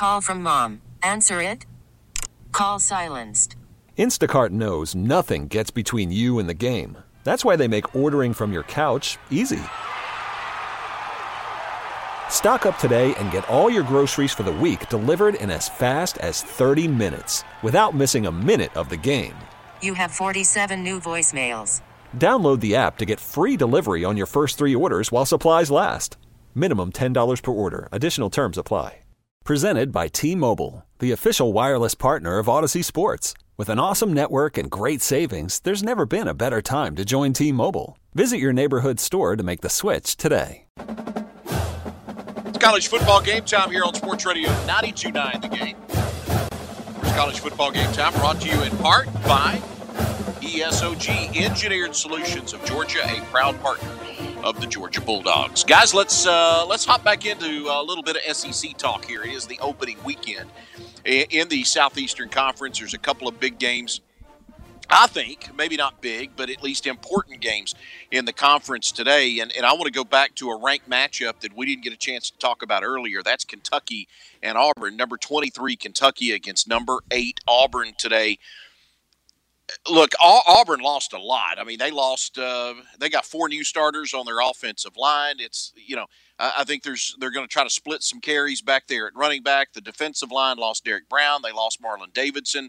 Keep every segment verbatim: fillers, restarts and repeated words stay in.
Call from mom. Answer it. Call silenced. Instacart knows nothing gets between you and the game. That's why they make ordering from your couch easy. Stock up today and get all your groceries for the week delivered in as fast as thirty minutes without missing a minute of the game. You have forty-seven new voicemails. Download the app to get free delivery on your first three orders while supplies last. Minimum ten dollars per order. Additional terms apply. Presented by T-Mobile, the official wireless partner of Odyssey Sports. With an awesome network and great savings, there's never been a better time to join T-Mobile. Visit your neighborhood store to make the switch today. It's college football game time here on Sports Radio ninety-two point nine The Game. It's college football game time brought to you in part by E S O G, Engineered Solutions of Georgia, a proud partner of the Georgia Bulldogs. Guys, let's uh, let's hop back into a little bit of S E C talk here. It is the opening weekend in the Southeastern Conference. There's a couple of big games, I think, maybe not big, but at least important games in the conference today. And, and I want to go back to a ranked matchup that we didn't get a chance to talk about earlier. That's Kentucky and Auburn. Number twenty-three, Kentucky against number eight, Auburn today. Look, Auburn lost a lot. I mean, they lost. Uh, they got four new starters on their offensive line. It's you know, I think there's they're going to try to split some carries back there at running back. The defensive line lost Derek Brown. They lost Marlon Davidson,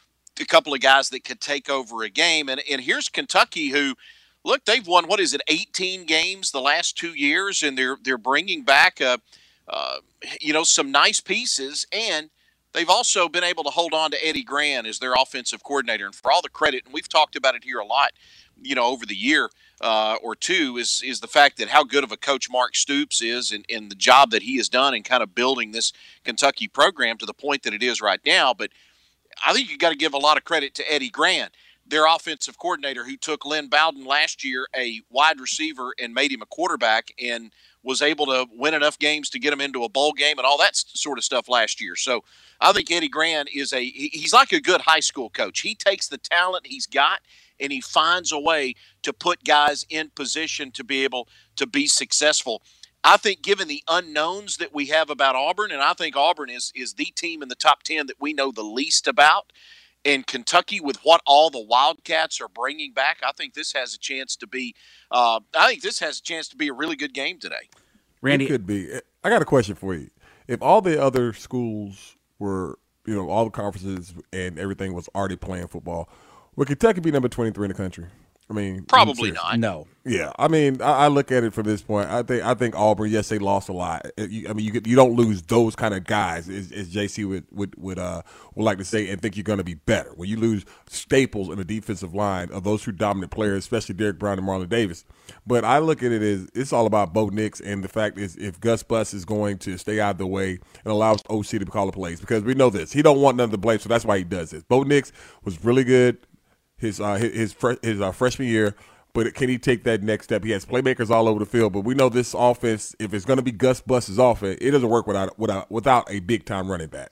a couple of guys that could take over a game. And and here's Kentucky, who, look, they've won what is it, eighteen games the last two years, and they're they're bringing back uh, uh, you know, some nice pieces, and they've also been able to hold on to Eddie Gran as their offensive coordinator. And for all the credit, and we've talked about it here a lot, you know, over the year uh, or two, is is the fact that how good of a coach Mark Stoops is and, and the job that he has done in kind of building this Kentucky program to the point that it is right now. But I think you got to give a lot of credit to Eddie Gran, their offensive coordinator, who took Lynn Bowden last year, a wide receiver, and made him a quarterback, and was able to win enough games to get him into a bowl game and all that sort of stuff last year. So I think Eddie Gran is a he's like a good high school coach. He takes the talent he's got and he finds a way to put guys in position to be able to be successful. I think given the unknowns that we have about Auburn, and I think Auburn is is the team in the top ten that we know the least about, and Kentucky, with what all the Wildcats are bringing back, I think this has a chance to be. Uh, I think this has a chance to be a really good game today. Randy, it could be. I got a question for you. If all the other schools were, you know, all the conferences and everything was already playing football, would Kentucky be number twenty-three in the country? I mean, probably not. No. Yeah, I mean, I, I look at it from this point. I think I think Auburn. Yes, they lost a lot. You, I mean, you get, you don't lose those kind of guys, as, as J C would would would uh would like to say, and think you're going to be better. When you lose staples in the defensive line of those two dominant players, especially Derek Brown and Marlon Davis. But I look at it as it's all about Bo Nix, and the fact is, if Gus Bus is going to stay out of the way and allow O C to call the plays, because we know this, he don't want none of the blame, so that's why he does this. Bo Nix was really good his uh, his his, fre- his uh, freshman year. But can he take that next step? He has playmakers all over the field, but we know this offense, if it's going to be Gus Bus's offense, it doesn't work without without, without a big-time running back.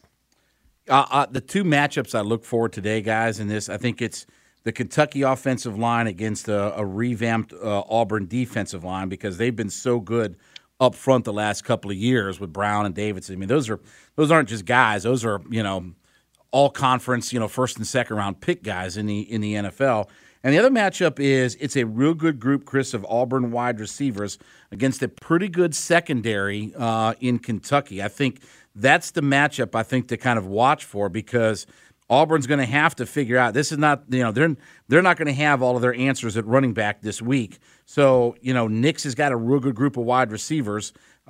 Uh, uh, the two matchups I look for today, guys, in this, I think it's the Kentucky offensive line against a, a revamped uh, Auburn defensive line, because they've been so good up front the last couple of years with Brown and Davidson. I mean, those are those aren't just guys; those are, you know, all conference, you know, first and second round pick guys in the in the N F L. And the other matchup is it's a real good group, Chris, of Auburn wide receivers against a pretty good secondary uh, in Kentucky. I think that's the matchup I think to kind of watch for, because Auburn's going to have to figure out, this is not, you know, they're they're not going to have all of their answers at running back this week. So, you know, Nix has got a real good group of wide receivers.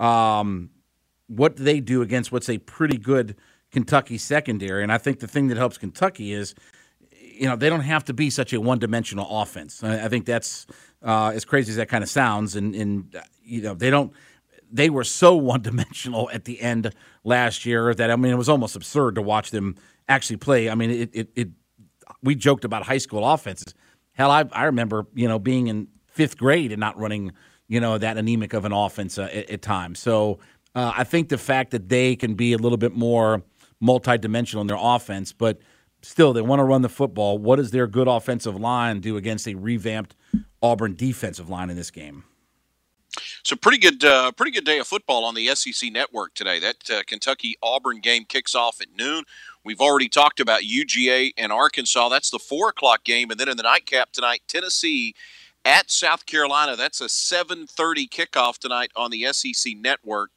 Um, what do they do against what's a pretty good Kentucky secondary? And I think the thing that helps Kentucky is, you know, they don't have to be such a one-dimensional offense. I think that's uh, as crazy as that kind of sounds. And, and, you know, they don't – they were so one-dimensional at the end last year that, I mean, it was almost absurd to watch them actually play. I mean, it it, it we joked about high school offenses. Hell, I, I remember, you know, being in fifth grade and not running, you know, that anemic of an offense uh, at, at times. So uh, I think the fact that they can be a little bit more multi-dimensional in their offense, but – still, they want to run the football. What does their good offensive line do against a revamped Auburn defensive line in this game? So pretty good, uh, pretty good day of football on the S E C Network today. That uh, Kentucky-Auburn game kicks off at noon. We've already talked about U G A and Arkansas. That's the four o'clock game. And then in the nightcap tonight, Tennessee at South Carolina. That's a seven thirty kickoff tonight on the S E C Network.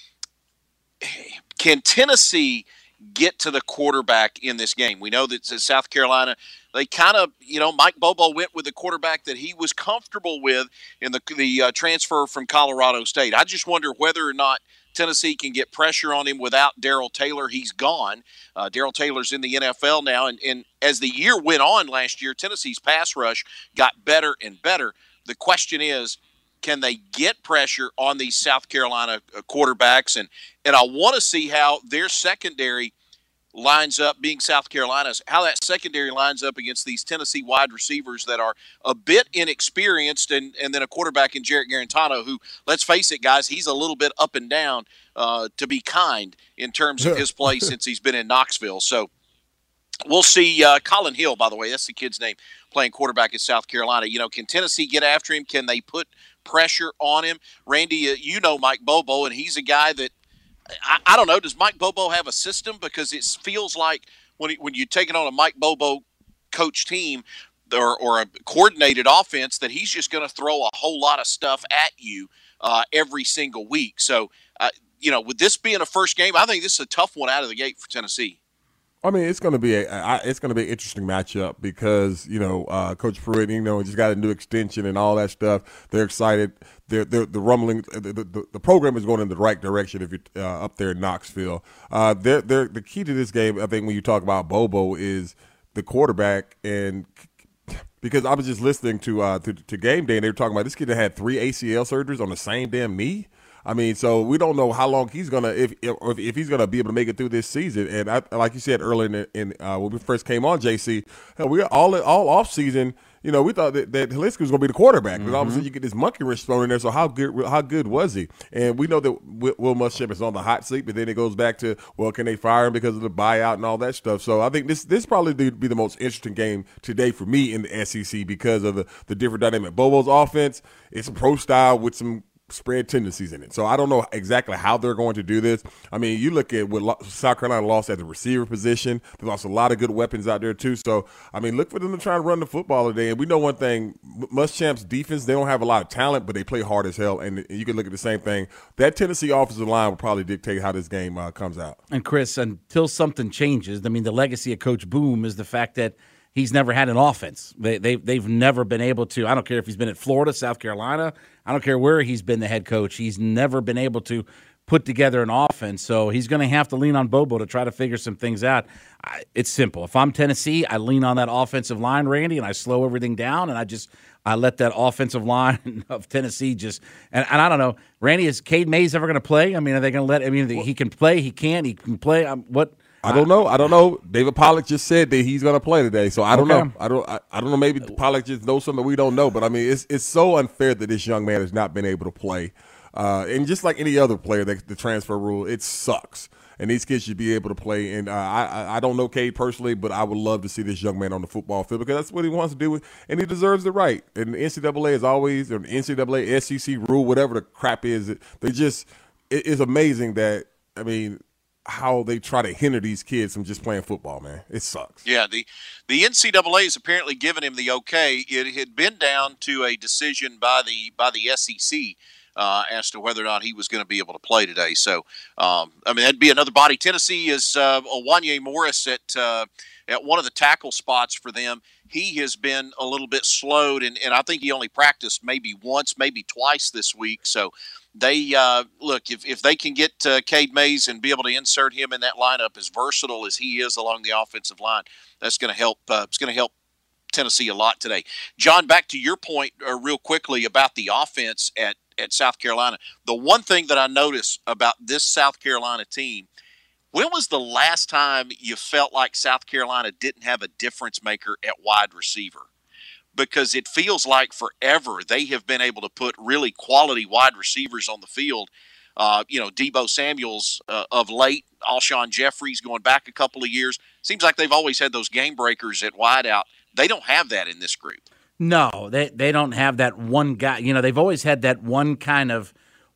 Can Tennessee get to the quarterback in this game? We know that South Carolina, they kind of, you know, Mike Bobo went with the quarterback that he was comfortable with in the the uh, transfer from Colorado State. I just wonder whether or not Tennessee can get pressure on him without Darrell Taylor. He's gone. Uh, Darrell Taylor's in the N F L now, and, and as the year went on last year, Tennessee's pass rush got better and better. The question is, can they get pressure on these South Carolina quarterbacks? And and I want to see how their secondary lines up, being South Carolina's, how that secondary lines up against these Tennessee wide receivers that are a bit inexperienced, and, and then a quarterback in Jarrett Garantano who, let's face it, guys, he's a little bit up and down, uh, to be kind, in terms of his play since he's been in Knoxville. So we'll see. uh, Colin Hill, by the way, that's the kid's name, playing quarterback at South Carolina. You know, can Tennessee get after him? Can they put pressure on him? Randy, uh, you know Mike Bobo, and he's a guy that, I, I don't know, does Mike Bobo have a system? Because it feels like when he, when you take it on a Mike Bobo coach team or, or a coordinated offense, that he's just going to throw a whole lot of stuff at you uh, every single week. So, uh, you know, with this being a first game, I think this is a tough one out of the gate for Tennessee. I mean, it's going to be a I, it's going to be an interesting matchup because, you know, uh, Coach Pruitt, you know, just got a new extension and all that stuff. They're excited. They're, they're the rumbling. The, the, the program is going in the right direction if you're uh, up there in Knoxville. Uh, they're, they're, the key to this game, I think, when you talk about Bobo, is the quarterback. And because I was just listening to uh, to, to Game Day, and they were talking about this kid that had three A C L surgeries on the same damn knee. I mean, so we don't know how long he's gonna, if if, if he's gonna be able to make it through this season. And I, like you said earlier, in, in uh, when we first came on, J C, hell, we all all off season. You know, we thought that, that Haliska was gonna be the quarterback, but mm-hmm. all of a sudden you get this monkey wrench thrown in there. So how good how good was he? And we know that Will Muschamp is on the hot seat, but then it goes back to, well, can they fire him because of the buyout and all that stuff? So I think this this probably be the most interesting game today for me in the S E C because of the the different dynamic. Bobo's offense, it's a pro style with some spread tendencies in it. So I don't know exactly how they're going to do this. I mean, you look at what South Carolina lost at the receiver position. They lost a lot of good weapons out there too. So, I mean, look for them to try and run the football today. And we know one thing, Muschamp's defense, they don't have a lot of talent, but they play hard as hell. And you can look at the same thing. That Tennessee offensive line will probably dictate how this game uh, comes out. And Chris, until something changes, I mean, the legacy of Coach Boom is the fact that he's never had an offense. They, they, they've never been able to. I don't care if he's been at Florida, South Carolina. I don't care where he's been the head coach. He's never been able to put together an offense. So he's going to have to lean on Bobo to try to figure some things out. I, it's simple. If I'm Tennessee, I lean on that offensive line, Randy, and I slow everything down, and I just I let that offensive line of Tennessee just and, – and I don't know, Randy, is Cade Mays ever going to play? I mean, are they going to let – I mean, he can play, he can't, he can play. Um, what – I don't know. I don't know. David Pollack just said that he's going to play today, so I don't okay. know. I don't. I, I don't know. Maybe Pollack just knows something we don't know. But I mean, it's it's so unfair that this young man has not been able to play. Uh, and just like any other player, that the transfer rule, it sucks. And these kids should be able to play. And uh, I I don't know Cade personally, but I would love to see this young man on the football field because that's what he wants to do, and he deserves the right. And the N C double A is always, or the N C double A, S E C rule, whatever the crap is, they just it is amazing that I mean. how they try to hinder these kids from just playing football, man. It sucks. Yeah, the the N C double A has apparently given him the okay. It had been down to a decision by the by the S E C uh, as to whether or not he was going to be able to play today. So, um, I mean, that'd be another body. Tennessee is uh, Wanye Morris at uh, at one of the tackle spots for them. He has been a little bit slowed, and, and I think he only practiced maybe once, maybe twice this week. So they uh, look, if, if they can get uh, Cade Mays and be able to insert him in that lineup, as versatile as he is along the offensive line, that's going to help. Uh, it's going to help Tennessee a lot today. John, back to your point uh, real quickly about the offense at, at South Carolina. The one thing that I notice about this South Carolina team, when was the last time you felt like South Carolina didn't have a difference maker at wide receiver? Because it feels like forever they have been able to put really quality wide receivers on the field. Uh, you know, Deebo Samuels uh, of late, Alshon Jeffries going back a couple of years. Seems like they've always had those game breakers at wideout. They don't have that in this group. No, they they don't have that one guy. You know, they've always had that one kind of –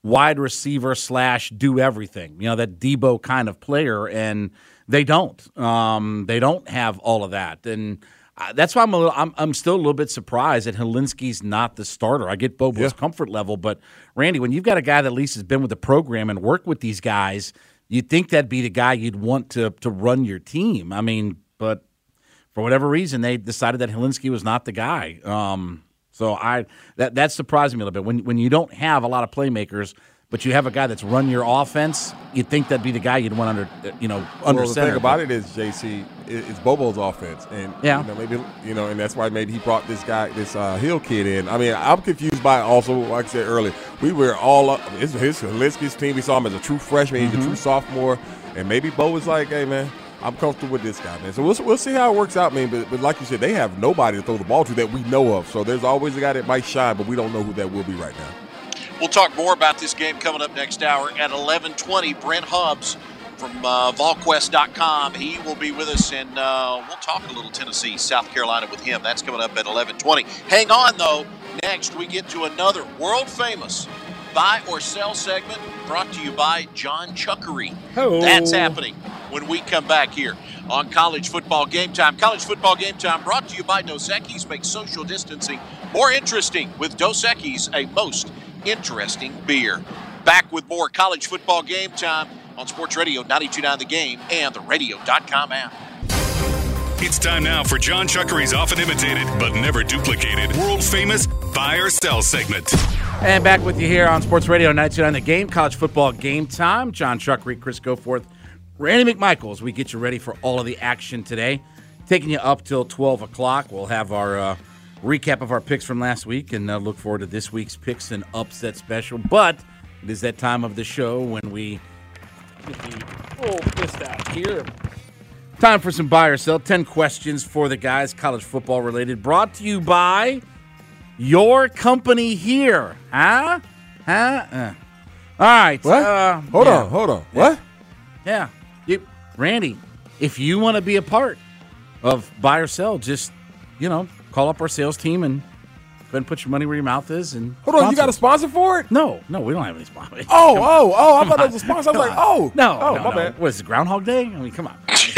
wide receiver slash do everything, you know, that Debo kind of player, and they don't. Um, they don't have all of that, and uh, that's why I'm a little, I'm I'm still a little bit surprised that Helinski's not the starter. I get Bobo's yeah. comfort level, but Randy, when you've got a guy that at least has been with the program and worked with these guys, you'd think that'd be the guy you'd want to to run your team. I mean, but for whatever reason, they decided that Helinski was not the guy. Um, so I that that surprised me a little bit. When when you don't have a lot of playmakers, but you have a guy that's run your offense, you'd think that'd be the guy you'd want under, you know, under well, the center. thing about it is, J C, it's Bobo's offense, and yeah. you know, maybe you know, and that's why maybe he brought this guy, this uh, Hill kid in. I mean, I'm confused by also, like I said earlier, we were all up. It's his Helinski's team. We saw him as a true freshman, he's mm-hmm. a true sophomore, and maybe Bo was like, "Hey, man, I'm comfortable with this guy, man." So we'll we'll see how it works out, man. But, but like you said, they have nobody to throw the ball to that we know of. So there's always a guy that might shine, but we don't know who that will be right now. We'll talk more about this game coming up next hour at eleven twenty. Brent Hubbs from uh, Vol Quest dot com. He will be with us, and uh, we'll talk a little Tennessee, South Carolina with him. That's coming up at eleven twenty. Hang on, though. Next, we get to another world-famous buy or sell segment brought to you by John Chuckery. Hello. That's happening when we come back here on College Football Game Time. College Football Game Time brought to you by Dos Equis. Make social distancing more interesting with Dos Equis, a most interesting beer. Back with more College Football Game Time on Sports Radio ninety-two point nine The Game and the radio dot com app. It's time now for John Chuckery's often imitated but never duplicated world-famous buy or sell segment. And back with you here on Sports Radio ninety-two point nine The Game, College Football Game Time. John Chuckery, Chris Goforth, Randy McMichaels. We get you ready for all of the action today. Taking you up till twelve o'clock. We'll have our uh, recap of our picks from last week and uh, look forward to this week's picks and upset special. But it is that time of the show when we get the old fist out here. Time for some buy or sell. ten questions for the guys, college football related. Brought to you by your company here. Huh? Huh? Uh. All right. What? Uh, hold yeah. on. Hold on. Yeah. What? Yeah. You, Randy, if you want to be a part of buy or sell, just, you know, call up our sales team and go ahead and put your money where your mouth is. And hold on, sponsor. you got a sponsor for it? No, no, we don't have any sponsor. Oh, oh, oh! I thought that was a sponsor. I was like, oh, no, oh, no, my no. bad. What is it, Groundhog Day? I mean, come on.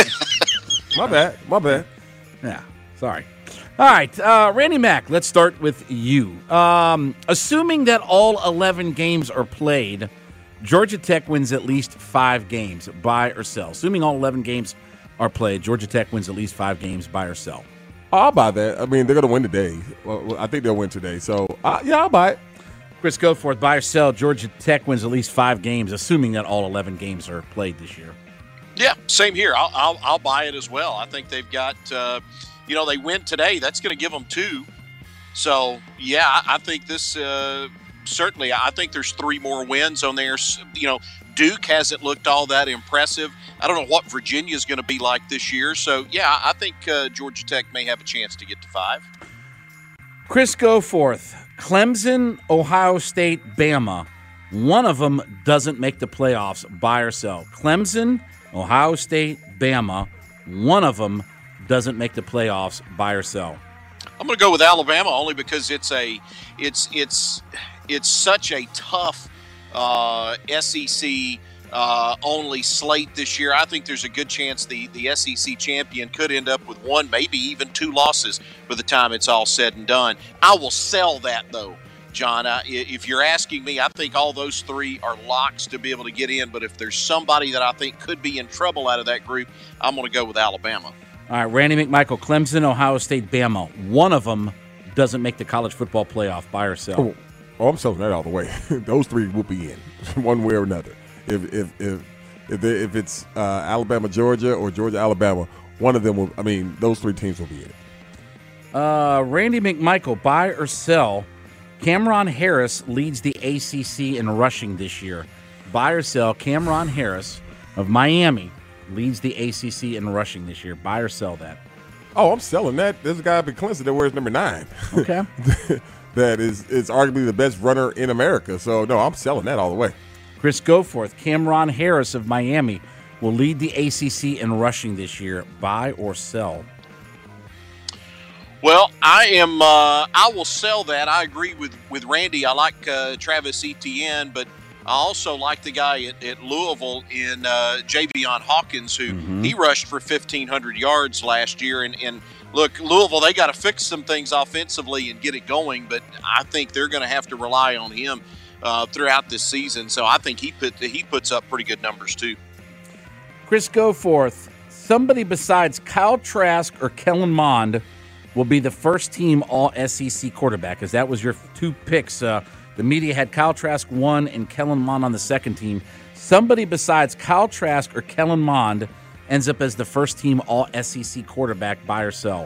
my bad, my bad. Yeah, sorry. All right, uh, Randy Mack. Let's start with you. Um, assuming that all eleven games are played, Georgia Tech wins at least five games. Buy or sell? Assuming all eleven games are played, Georgia Tech wins at least five games. Buy or sell? I'll buy that. I mean, they're going to win today. Well, I think they'll win today. So, uh, yeah, I'll buy it. Chris Goforth, buy or sell? Georgia Tech wins at least five games, assuming that all eleven games are played this year. Yeah, same here. I'll I'll, I'll buy it as well. I think they've got, uh, you know, they win today. That's going to give them two. So, yeah, I, I think this uh, certainly, I think there's three more wins on there. You know, Duke hasn't looked all that impressive. I don't know what Virginia's going to be like this year. So, yeah, I think uh, Georgia Tech may have a chance to get to five. Chris Goforth, Clemson, Ohio State, Bama. One of them doesn't make the playoffs. Buy or sell? Clemson, Ohio State, Bama. One of them doesn't make the playoffs. Buy or sell? I'm going to go with Alabama only because it's a it's it's it's such a tough uh, S E C uh, only slate this year. I think there's a good chance the the S E C champion could end up with one, maybe even two losses by the time it's all said and done. I will sell that though, John. I, if you're asking me, I think all those three are locks to be able to get in. But if there's somebody that I think could be in trouble out of that group, I'm going to go with Alabama. All right, Randy McMichael, Clemson, Ohio State, Bama. One of them doesn't make the college football playoff. Buy or sell? Oh, oh I'm selling that all the way. Those three will be in one way or another. If if if if, they, if it's uh, Alabama, Georgia, or Georgia, Alabama, one of them will. I mean, those three teams will be in. Uh, Randy McMichael, buy or sell? Cameron Harris leads the A C C in rushing this year. Buy or sell? Cameron Harris of Miami leads the A C C in rushing this year. Buy or sell that? Oh, I'm selling that. There's a guy up in Clemson that wears number nine. Okay. that is is arguably the best runner in America. So, no, I'm selling that all the way. Chris Goforth, Cameron Harris of Miami will lead the A C C in rushing this year. Buy or sell? Well, I am. Uh, I will sell that. I agree with, with Randy. I like uh, Travis Etienne, but I also like the guy at, at Louisville in uh, Javion Hawkins, who Mm-hmm. he rushed for fifteen hundred yards last year. And, and look, Louisville, they got to fix some things offensively and get it going, but I think they're going to have to rely on him uh, throughout this season. So I think he put he puts up pretty good numbers too. Chris Goforth, somebody besides Kyle Trask or Kellen Mond will be the first team all S E C quarterback, because that was your two picks. Uh, the media had Kyle Trask one and Kellen Mond on the second team. Somebody besides Kyle Trask or Kellen Mond ends up as the first team all S E C quarterback, buy or sell?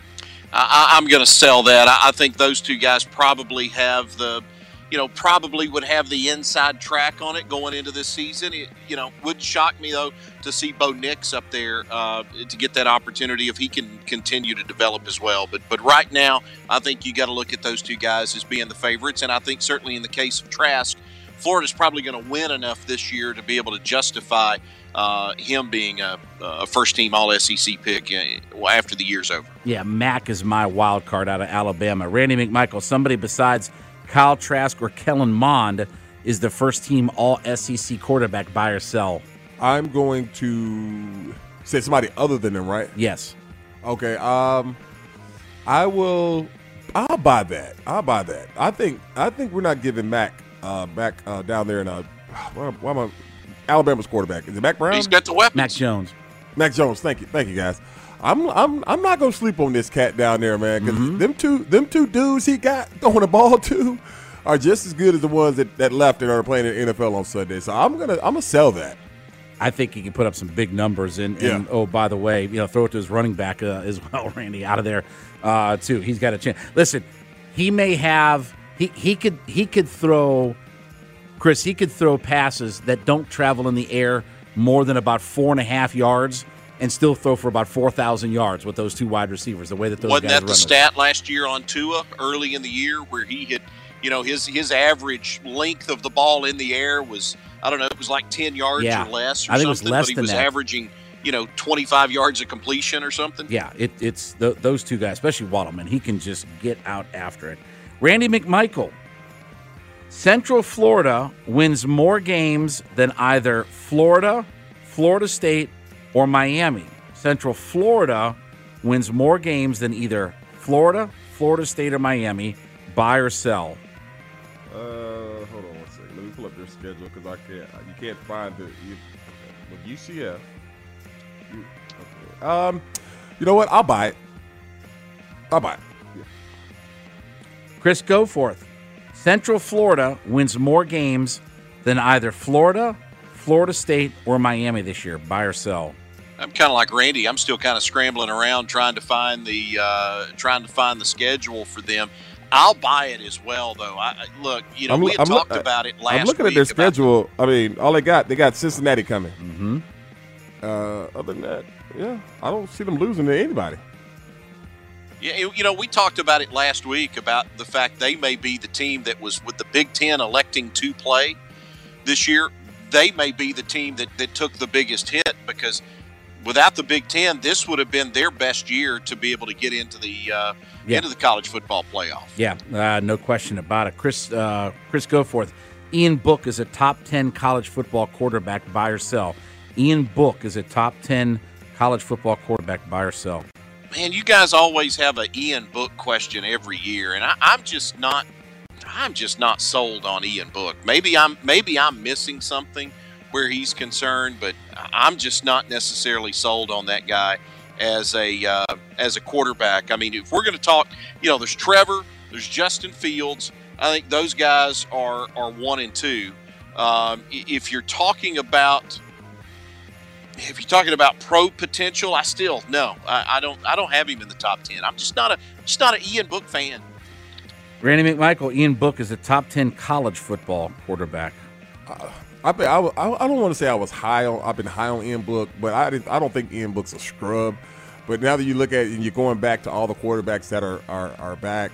I, I'm going to sell that. I, I think those two guys probably have the, you know, probably would have the inside track on it going into this season. It, you know, would shock me, though, to see Bo Nix up there uh, to get that opportunity if he can continue to develop as well. But but right now, I think you got to look at those two guys as being the favorites. And I think certainly in the case of Trask, Florida's probably going to win enough this year to be able to justify uh, him being a, a first-team All-S E C pick uh, after the year's over. Yeah, Mack is my wild card out of Alabama. Randy McMichael, somebody besides Kyle Trask or Kellen Mond is the first-team All-S E C quarterback, buy or sell? I'm going to say somebody other than them, right? Yes. Okay. Um, I will. I'll buy that. I'll buy that. I think. I think we're not giving Mac uh, back uh, down there in uh, why, why am I, Alabama's quarterback. Is it Mac Brown? He's got the weapons. Mac Jones. Mac Jones. Thank you. Thank you, guys. I'm. I'm. I'm not gonna sleep on this cat down there, man. Because Mm-hmm. them two. Them two dudes he got throwing the ball to are just as good as the ones that, that left and are playing in the N F L on Sunday. So I'm gonna. I'm gonna sell that. I think he can put up some big numbers. And, and Yeah. oh, by the way, you know, throw it to his running back uh, as well, Randy, out of there uh, too. He's got a chance. Listen, he may have he he could he could throw, Chris. He could throw passes that don't travel in the air more than about four and a half yards, and still throw for about four thousand yards with those two wide receivers. The way that those Wasn't guys that run the those. stat last year on Tua early in the year where he had, you know, his his average length of the ball in the air was, I don't know, it was like ten yards Yeah. or less or I think it was something, less but he than was that. averaging, you know, twenty-five yards of completion or something. Yeah, it, it's th- those two guys, especially Waddleman. He can just get out after it. Randy McMichael. Central Florida wins more games than either Florida, Florida State, or Miami. Central Florida wins more games than either Florida, Florida State, or Miami. Buy or sell? Uh, hold on one second. Let me pull up their schedule because I can't. You can't find the you, with U C F. You, okay. Um, you know what? I'll buy it. I'll buy it. Yeah. Chris Goforth. Central Florida wins more games than either Florida, Florida State, or Miami this year. Buy or sell? I'm kind of like Randy. I'm still kind of scrambling around trying to find the uh, trying to find the schedule for them. I'll buy it as well, though. I, I- look, you know, I'm- we had I'm talked look- about it last I'm looking week at their about- schedule. I mean, all they got, they got Cincinnati coming. Mm-hmm. Uh, other than that, yeah, I don't see them losing to anybody. Yeah, you you know, we talked about it last week about the fact they may be the team that was with the Big Ten electing to play this year. They may be the team that, that took the biggest hit because without the Big Ten, this would have been their best year to be able to get into the uh, Yeah. into the college football playoff. Yeah, uh, no question about it. Chris uh, Chris Goforth. Ian Book is a top ten college football quarterback, buy or sell. Ian Book is a top ten college football quarterback, buy or sell. Man, you guys always have a Ian Book question every year, and I, I'm just not. I'm just not sold on Ian Book. Maybe I'm maybe I'm missing something where he's concerned, but I'm just not necessarily sold on that guy as a uh, as a quarterback. I mean, if we're going to talk, you know, there's Trevor, there's Justin Fields. I think those guys are are one and two. Um, if you're talking about if you're talking about pro potential, I still no, I, I don't I don't have him in the top ten. I'm just not a just not an Ian Book fan. Randy McMichael, Ian Book is a top ten college football quarterback. I, been, I, I I don't want to say I was high on. I've been high on Ian Book, but I didn't. I don't think Ian Book's a scrub. But now that you look at it and you're going back to all the quarterbacks that are are, are back,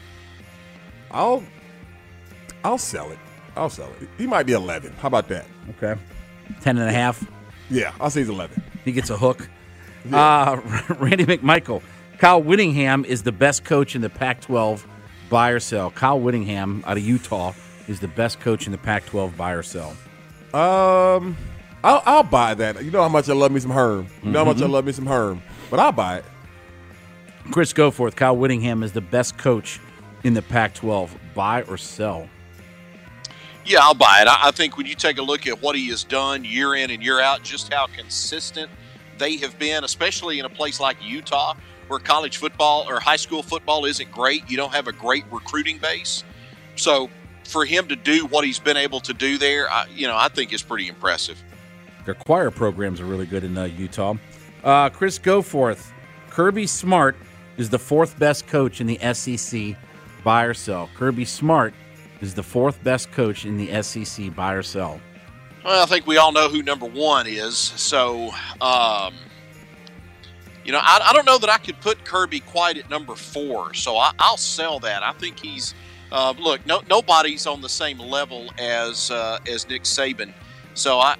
I'll I'll sell it. I'll sell it. He might be eleven. How about that? Okay. Ten and a half. Yeah, I'll say he's eleven. He gets a hook. Uh, Randy McMichael. Kyle Whittingham is the best coach in the Pac twelve. Buy or sell? Kyle Whittingham out of Utah is the best coach in the Pac twelve, buy or sell? Um, I'll, I'll buy that. You know how much I love me some Herm. You know Mm-hmm. how much I love me some Herm. But I'll buy it. Chris Goforth, Kyle Whittingham is the best coach in the Pac twelve, buy or sell? Yeah, I'll buy it. I, I think when you take a look at what he has done year in and year out, just how consistent they have been, especially in a place like Utah, where college football or high school football isn't great. You don't have a great recruiting base. So for him to do what he's been able to do there, I, you know, I think is pretty impressive. Their choir programs are really good in uh, Utah. Uh, Chris Goforth, Kirby Smart is the fourth best coach in the S E C, buy or sell? Kirby Smart is the fourth best coach in the S E C, buy or sell? Well, I think we all know who number one is. So, um, you know, I, I don't know that I could put Kirby quite at number four. So I, I'll sell that. I think he's uh, look. No, nobody's on the same level as uh, as Nick Saban. So I,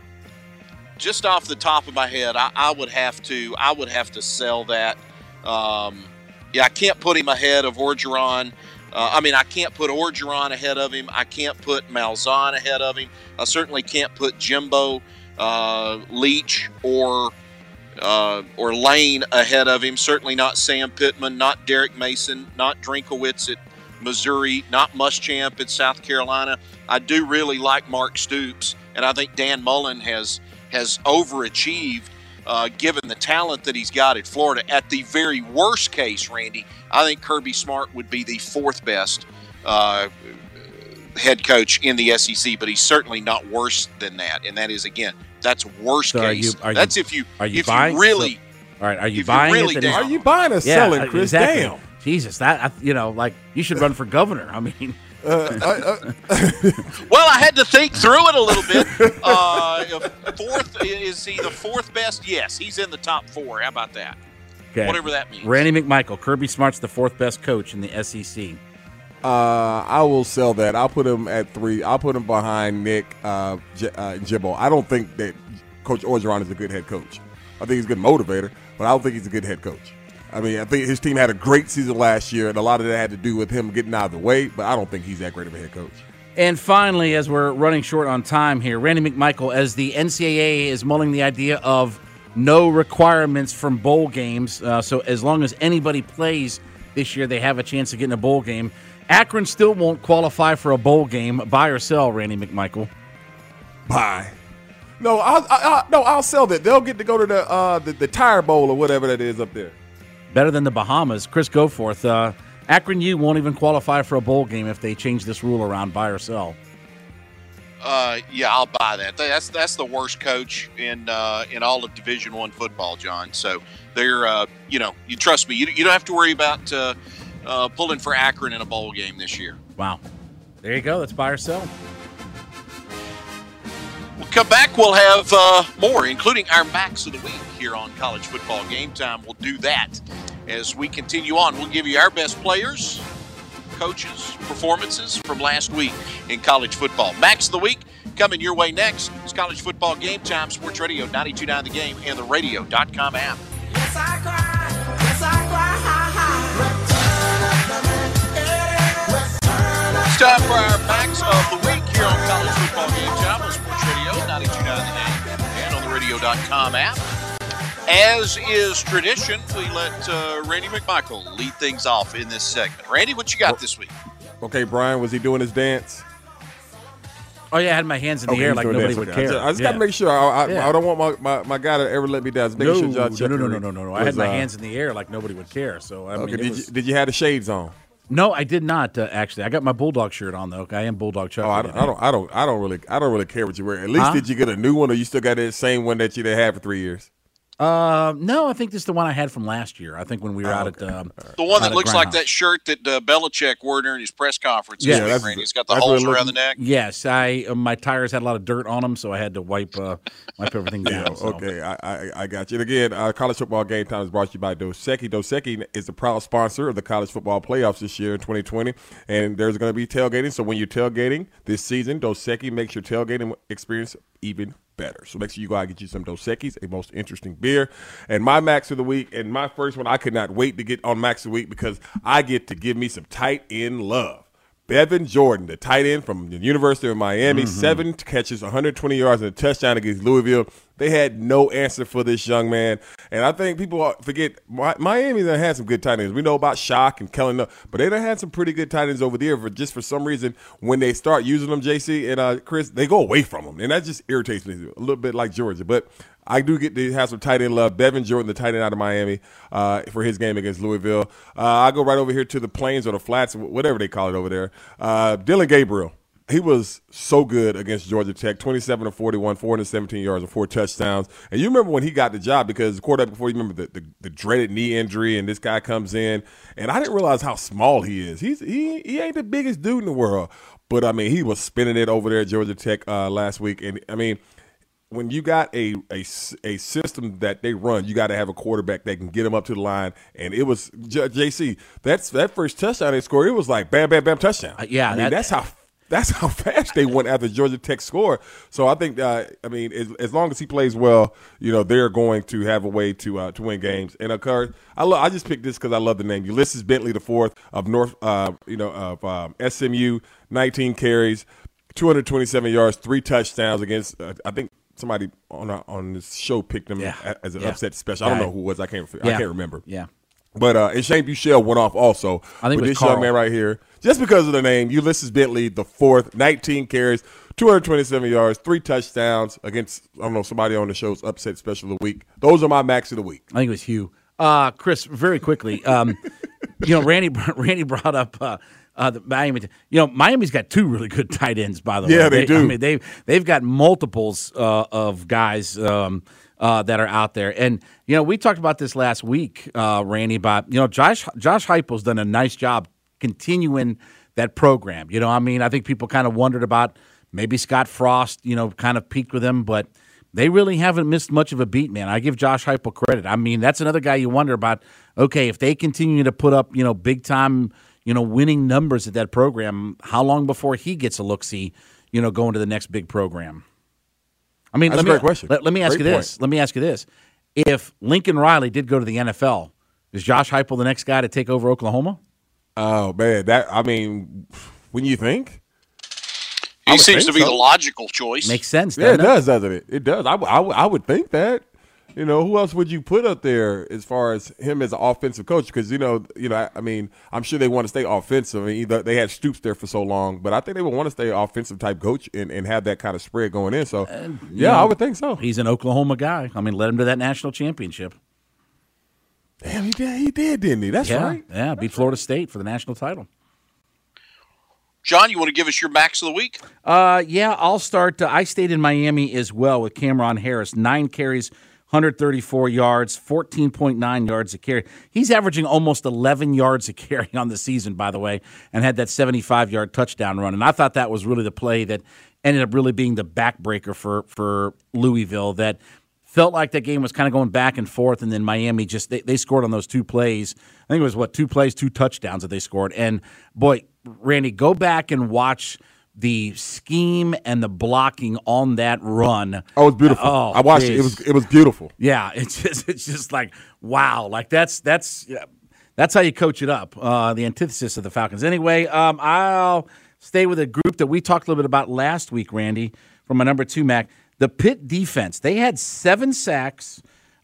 just off the top of my head, I, I would have to I would have to sell that. Um, yeah, I can't put him ahead of Orgeron. Uh, I mean, I can't put Orgeron ahead of him. I can't put Malzahn ahead of him. I certainly can't put Jimbo, uh, Leach, or uh, or Lane ahead of him. Certainly not Sam Pittman, not Derek Mason, not Drinkowitz at Missouri, not Muschamp at South Carolina. I do really like Mark Stoops, and I think Dan Mullen has has overachieved uh, given the talent that he's got at Florida. At the very worst case, Randy, I think Kirby Smart would be the fourth best uh, head coach in the S E C, but he's certainly not worse than that. And that is, again, that's worst So are case. you- are that's you- if you are you if buying- you really. so- All right, are you If you're buying really it? that he's- down- Are you buying or Yeah, selling, uh, Chris? exactly. Damn. Jesus, that I, you know, like you should run for governor. I mean, Uh, uh, Well, I had to think through it a little bit. Uh, fourth is he the fourth best? Yes, he's in the top four. How about that? okay. Whatever that means. Randy McMichael, Kirby Smart's the fourth best coach in the S E C. uh, I will sell that. I'll put him at three. I'll put him behind Nick uh, J- uh, Jimbo. I don't think that Coach Orgeron is a good head coach. I think he's a good motivator, but I don't think he's a good head coach. I mean, I think his team had a great season last year, and a lot of that had to do with him getting out of the way, but I don't think he's that great of a head coach. And finally, as we're running short on time here, Randy McMichael, as the N C double A is mulling the idea of no requirements from bowl games, uh, so as long as anybody plays this year, they have a chance to get in a bowl game. Akron still won't qualify for a bowl game. Buy or sell, Randy McMichael? Buy. No, I'll, I, I, no, I'll sell that. They'll get to go to the, uh, the the Tire Bowl or whatever that is up there. Better than the Bahamas. Chris Goforth, uh, Akron U won't even qualify for a bowl game if they change this rule around, buy or sell. Uh, yeah, I'll buy that. That's that's the worst coach in uh, in all of Division One football, John. So they're uh, you know, you trust me. You, you don't have to worry about uh, uh, pulling for Akron in a bowl game this year. Wow. There you go. That's buy or sell. We'll come back. We'll have uh, more, including our Max of the Week here on College Football Game Time. We'll do that as we continue on. We'll give you our best players, coaches, performances from last week in college football. Max of the Week coming your way next. It's College Football Game Time, Sports Radio ninety-two point nine The Game and the radio dot com app. Yes, I cry. Yes, I cry. It's time for our Max of the Week here on College Football Game Time on Sports Radio ninety-two point nine The Game and on the radio dot com app. As is tradition, we let uh, Randy McMichael lead things off in this segment. Randy, what you got this week? Okay, Brian, was he doing his dance? Oh, yeah, I had my hands in the Okay, air he's like doing nobody dance. would Okay. I care. just, I just Yeah. got to make sure. I, I, Yeah. I don't want my, my, my guy to ever let me down. Just making No, sure John no, Chuck no, no, no, no, no. I had was, my uh, hands in the air like nobody would care. So I Okay, mean, it did, was, you, did you have the shades on? no, I did not uh, actually. I got my Bulldog shirt on though. I am Bulldog Chuck. Oh, I don't, I don't, I don't, I don't really, I don't really care what you wear. At least Huh? did you get a new one, or you still got that same one that you didn't have for three years? Uh, no, I think this is the one I had from last year. I think when we were Oh, out okay. at um, The one out that at looks like Grindhouse. that shirt that uh, Belichick wore during his press conference Yeah, this week, that's- Randy. It's got the that's what holes it around looked- the neck. Yes, I uh, my tires had a lot of dirt on them, so I had to wipe uh, wipe everything down. Yeah, so. okay, I, I, I got you. And again, uh, College Football Game Time is brought to you by Dos Equis. Dos Equis is the proud sponsor of the college football playoffs this year in twenty twenty, and there's going to be tailgating. So when you're tailgating this season, Dos Equis makes your tailgating experience even better. So make sure you go out and get you some Dos Equis, a most interesting beer. And my Max of the Week, and my first one, I could not wait to get on Max of the Week because I get to give me some tight end love. Bevan Jordan, the tight end from the University of Miami, Mm-hmm. seven catches, one hundred twenty yards, and a touchdown against Louisville. They had no answer for this young man. And I think people forget Miami done had some good tight ends. We know about Shock and Kellen, but they done had some pretty good tight ends over there. For just for some reason, when they start using them, J C and uh, Chris, they go away from them. And that just irritates me a little bit like Georgia. But I do get to have some tight end love. Bevan Jordan, the tight end out of Miami, uh, for his game against Louisville. Uh, I go right over here to the Plains or the Flats, whatever they call it over there. Uh, Dylan Gabriel. He was so good against Georgia Tech, twenty-seven of forty-one, four hundred seventeen yards and four touchdowns. And you remember when he got the job because the quarterback before, you remember the, the, the dreaded knee injury, and this guy comes in. And I didn't realize how small he is. He's he he ain't the biggest dude in the world. But, I mean, he was spinning it over there at Georgia Tech uh, last week. And, I mean, when you got a, a, a system that they run, you got to have a quarterback that can get them up to the line. And it was J- JC. That's that first touchdown they scored. It was like bam, bam, bam, touchdown. Uh, yeah, I mean, that, that's how that's how fast they went after Georgia Tech scored. So I think, uh, I mean, as, as long as he plays well, you know, they're going to have a way to uh, to win games. And uh, I love, I just picked this because I love the name Ulysses Bentley the fourth of North, uh, you know, of um, S M U, nineteen carries, two hundred twenty-seven yards, three touchdowns against. Uh, I think somebody on our, on this show picked him yeah. as an yeah. upset special. I don't know who it was. I can't. Yeah. I can't remember. Yeah. But uh, and Shane Buechele went off also. I think with it was this Carl. young man right here, just because of the name, Ulysses Bentley, the fourth, nineteen carries, two hundred twenty-seven yards, three touchdowns against, I don't know, somebody on the show's upset special of the week. Those are my max of the week. I think it was Hugh. Uh, Chris, very quickly, um, you know, Randy Randy brought up uh, uh, the Miami. You know, Miami's got two really good tight ends, by the way. Yeah, they do. I mean, they've they've got multiples uh, of guys um, uh, that are out there, and you know, we talked about this last week, uh, Randy. About you know, Josh Josh Heupel's done a nice job continuing that program. You know, I mean, I think people kind of wondered about maybe Scott Frost, you know, kind of peaked with him, but they really haven't missed much of a beat, man. I give Josh Heupel credit. I mean, that's another guy you wonder about, okay, if they continue to put up, you know, big-time, you know, winning numbers at that program, how long before he gets a look-see, you know, going to the next big program? I mean, That's let a me, great question. Let, let me ask Great you this. point. Let me ask you this. If Lincoln Riley did go to the N F L, is Josh Heupel the next guy to take over Oklahoma? Oh, man. that I mean, when you think? I He would seems to think be so. the logical choice. Makes sense, Yeah, doesn't it does, doesn't it? It does. I, w- I, w- I would think that. You know, who else would you put up there as far as him as an offensive coach? Because you know, you know, I, I mean, I'm sure they want to stay offensive. I mean, either they had Stoops there for so long, but I think they would want to stay offensive type coach and, and have that kind of spread going in. So, yeah, know, I would think so. He's an Oklahoma guy. I mean, led him to that national championship. Damn, he did, he did, didn't he? That's Yeah, right. yeah, beat Florida State for the national title. John, you want to give us your max of the week? Uh, yeah, I'll start. Uh, I stayed in Miami as well with Cameron Harris. Nine carries, one hundred thirty-four yards, fourteen point nine yards a carry. He's averaging almost eleven yards a carry on the season, by the way, and had that seventy-five-yard touchdown run. And I thought that was really the play that ended up really being the backbreaker for, for Louisville, that felt like that game was kind of going back and forth, and then Miami just they, they scored on those two plays. I think it was, what, two plays, two touchdowns that they scored. And, boy, Randy, go back and watch the scheme and the blocking on that run. Oh, it was beautiful. Oh, I watched geez. it. It was it was beautiful. Yeah, it's just it's just like, wow. Like, that's that's yeah, that's how you coach it up, uh, the antithesis of the Falcons. Anyway, um, I'll stay with a group that we talked a little bit about last week, Randy, from my number two, Mac. The Pitt defense, they had seven sacks.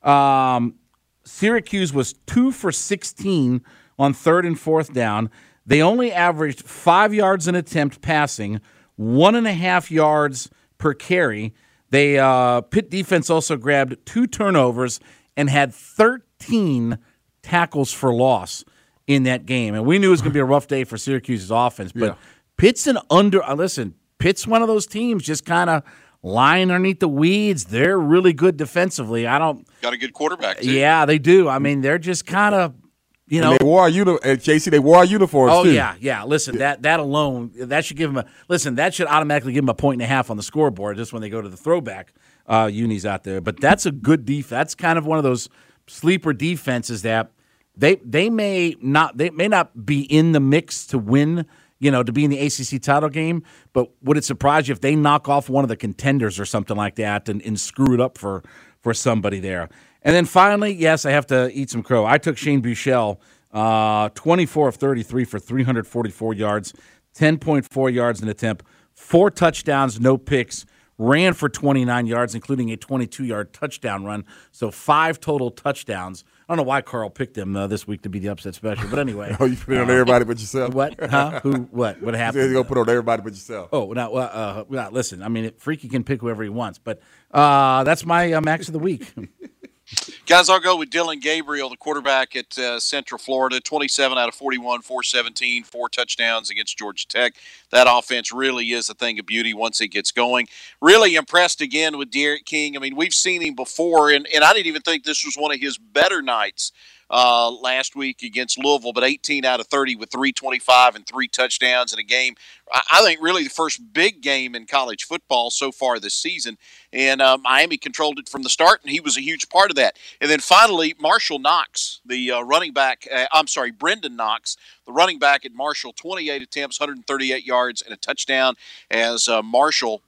Um, Syracuse was two for sixteen on third and fourth down. They only averaged five yards an attempt passing, one and a half yards per carry. They uh, Pitt defense also grabbed two turnovers and had thirteen tackles for loss in that game. And we knew it was going to be a rough day for Syracuse's offense. But Yeah. Pitt's an under uh, – listen, Pitt's one of those teams just kind of lying underneath the weeds. They're really good defensively. I don't Got a good quarterback, too. – yeah, they do. I mean, they're just kind of – you know, And they wore our uni- and J C, they wore our uniforms oh too. yeah, yeah. Listen, that that alone, that should give them a listen. That should automatically give them a point and a half on the scoreboard just when they go to the throwback uh, unis out there. But that's a good defense. That's kind of one of those sleeper defenses that they they may not they may not be in the mix to win, you know, to be in the A C C title game. But would it surprise you if they knock off one of the contenders or something like that and, and screw it up for for somebody there? And then finally, yes, I have to eat some crow. I took Shane Buechele, uh, twenty-four of thirty-three for three hundred forty-four yards, ten point four yards an attempt, four touchdowns, no picks, ran for twenty-nine yards, including a twenty-two-yard touchdown run, so five total touchdowns. I don't know why Carl picked him uh, this week to be the upset special, but anyway. Oh, you put it on uh, everybody but yourself? What? Huh? Who? What? What happened? He's going to put it on everybody but yourself. Oh, now, uh, uh, listen, I mean, Freaky can pick whoever he wants, but uh, that's my uh, max of the week. Guys, I'll go with Dillon Gabriel, the quarterback at uh, Central Florida, twenty-seven out of forty-one, four seventeen, four touchdowns against Georgia Tech. That offense really is a thing of beauty once it gets going. Really impressed again with Derek King. I mean, we've seen him before, and, and I didn't even think this was one of his better nights uh, last week against Louisville, but eighteen out of thirty with three twenty-five and three touchdowns in a game. I think really the first big game in college football so far this season, and uh, Miami controlled it from the start, and he was a huge part of that. And then finally, Marshall Knox, the uh, running back, uh, I'm sorry, Brendan Knox, the running back at Marshall, twenty-eight attempts, one hundred thirty-eight yards, and a touchdown as uh, Marshall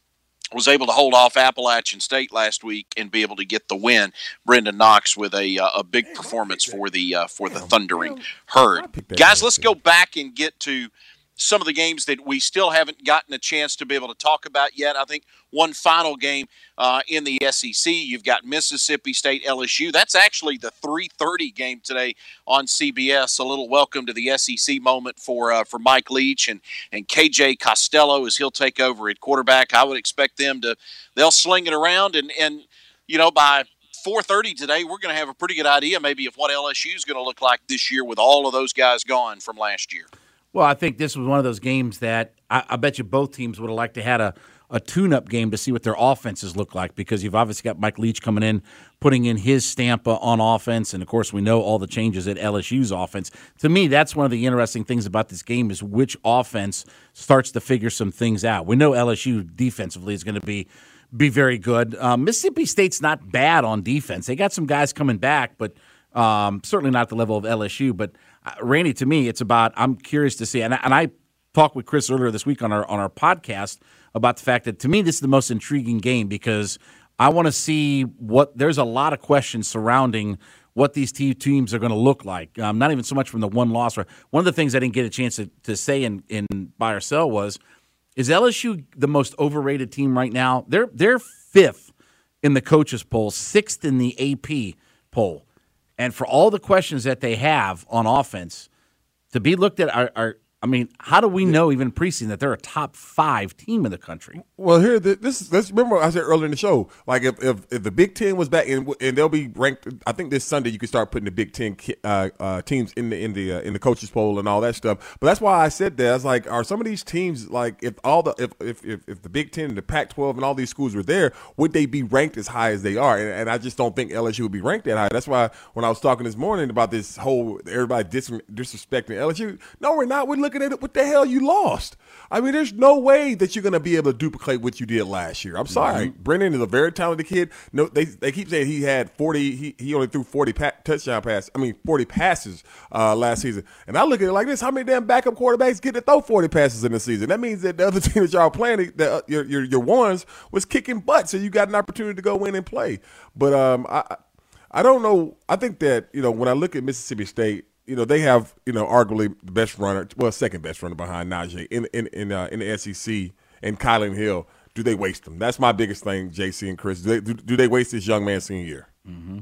was able to hold off Appalachian State last week and be able to get the win. Brendan Knox with a uh, a big performance for the uh, for the Thundering Herd. Guys, let's go back and get to some of the games that we still haven't gotten a chance to be able to talk about yet. I think one final game uh, in the S E C, you've got Mississippi State L S U. That's actually the three thirty game today on C B S. A little welcome to the S E C moment for uh, for Mike Leach and, and K J Costello as he'll take over at quarterback. I would expect them to – they'll sling it around, and, and you know, by four thirty today, we're going to have a pretty good idea maybe of what L S U is going to look like this year with all of those guys gone from last year. Well, I think this was one of those games that I, I bet you both teams would have liked to had a, a tune-up game to see what their offenses look like, because you've obviously got Mike Leach coming in, putting in his stamp on offense, and, of course, we know all the changes at L S U's offense. To me, that's one of the interesting things about this game is which offense starts to figure some things out. We know L S U defensively is going to be be very good. Um, Mississippi State's not bad on defense. They got some guys coming back, but um, certainly not the level of L S U, but Randy, to me, it's about I'm curious to see, and I, and I talked with Chris earlier this week on our on our podcast about the fact that to me this is the most intriguing game because I want to see what there's a lot of questions surrounding what these two teams are going to look like. Um, not even so much from the one loss. One of the things I didn't get a chance to, to say in in buy or sell was is L S U the most overrated team right now? They're they're fifth in the coaches poll, sixth in the A P poll. And for all the questions that they have on offense, to be looked at, are, are I mean, how do we know even preseason that they're a top five team in the country? Well, here, this is, let's remember what I said earlier in the show. Like, if, if, if the Big Ten was back, and, and they'll be ranked, I think this Sunday you can start putting the Big Ten uh, uh, teams in the in the uh, in the coaches poll and all that stuff. But that's why I said that. I was like, are some of these teams like if all the if if if, if the Big Ten and the Pac twelve and all these schools were there, would they be ranked as high as they are? And, and I just don't think L S U would be ranked that high. That's why when I was talking this morning about this whole everybody dis- disrespecting L S U, no, we're not. We're looking at it. What the hell you lost? I mean, there's no way that you're going to be able to duplicate what you did last year. I'm sorry. Mm-hmm. Brendan is a very talented kid. No, they they keep saying he had forty. He, he only threw forty pa- touchdown passes. I mean, forty passes uh, last season. And I look at it like this: how many damn backup quarterbacks get to throw forty passes in the season? That means that the other team that y'all playing, the, uh, your your your ones, was kicking butt, so you got an opportunity to go in and play. But um, I I don't know. I think that you know when I look at Mississippi State. You know, they have, you know, arguably the best runner, well, second best runner behind Najee in in in, uh, in the S E C, and Kylan Hill. Do they waste them? That's my biggest thing, J C and Chris. Do they, do, do they waste this young man's senior year? Mm-hmm.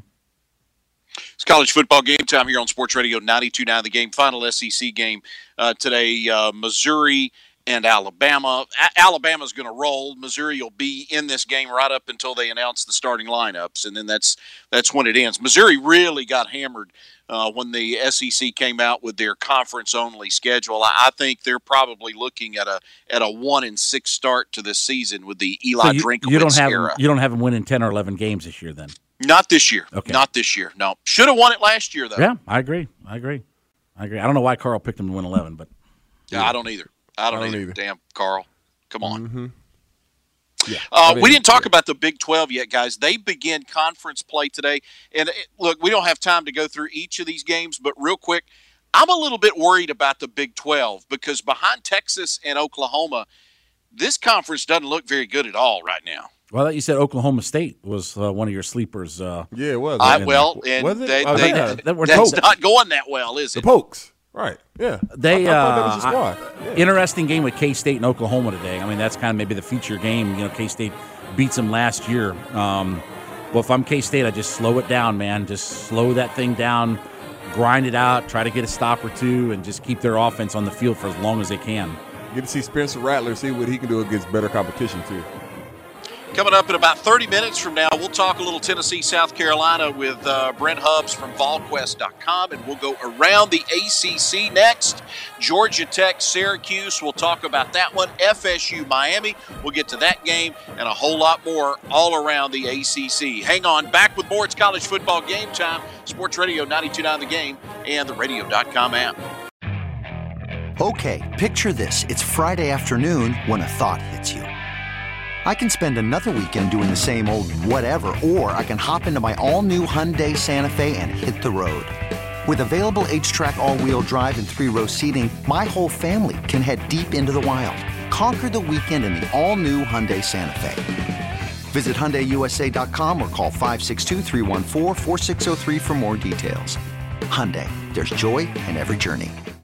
It's college football game time here on Sports Radio ninety-two point nine. The game, final S E C game uh, today, uh, Missouri and Alabama. A- Alabama's going to roll. Missouri will be in this game right up until they announce the starting lineups, and then that's that's when it ends. Missouri really got hammered uh, when the S E C came out with their conference-only schedule. I, I think they're probably looking at a at a one and six start to this season with the Eli so you, Drinkwitz you don't have era. Them, you don't have them winning ten or eleven games this year, then? Not this year. Okay. Not this year. No, should have won it last year though. Yeah, I agree. I agree. I agree. I don't know why Carl picked them to win eleven, but yeah, I don't either. I don't, I don't either. either. Damn, Carl. Come on. Mm-hmm. Yeah. Uh, I mean, we didn't talk yeah. about the Big twelve yet, guys. They begin conference play today. And, it, look, we don't have time to go through each of these games, but real quick, I'm a little bit worried about the Big twelve because behind Texas and Oklahoma, this conference doesn't look very good at all right now. Well, I thought you said Oklahoma State was uh, one of your sleepers. Uh, yeah, it was. I, well, and was it? they, Oh, they, yeah. that were that's Pokes. not going that well, is The it? Pokes. Right. Yeah. They I, I thought that was uh, the squad. I- Yeah. interesting game with K-State and Oklahoma today. I mean, that's kind of maybe the feature game. You know, K-State beats them last year. Um, well, if I'm K-State, I just slow it down, man. Just slow that thing down, grind it out, try to get a stop or two, and just keep their offense on the field for as long as they can. Get to see Spencer Rattler, see what he can do against better competition too. Coming up in about thirty minutes from now, we'll talk a little Tennessee, South Carolina with uh, Brent Hubbs from vol quest dot com, and we'll go around the A C C next. Georgia Tech, Syracuse, we'll talk about that one. F S U, Miami, we'll get to that game and a whole lot more all around the A C C. Hang on, back with more. It's college football game time. Sports Radio ninety-two point nine The Game and the radio dot com app. Okay, picture this. It's Friday afternoon when a thought hits you. I can spend another weekend doing the same old whatever, or I can hop into my all-new Hyundai Santa Fe and hit the road. With available H-Track all-wheel drive and three-row seating, my whole family can head deep into the wild. Conquer the weekend in the all-new Hyundai Santa Fe. Visit Hyundai U S A dot com or call five six two, three one four, four six zero three for more details. Hyundai, there's joy in every journey.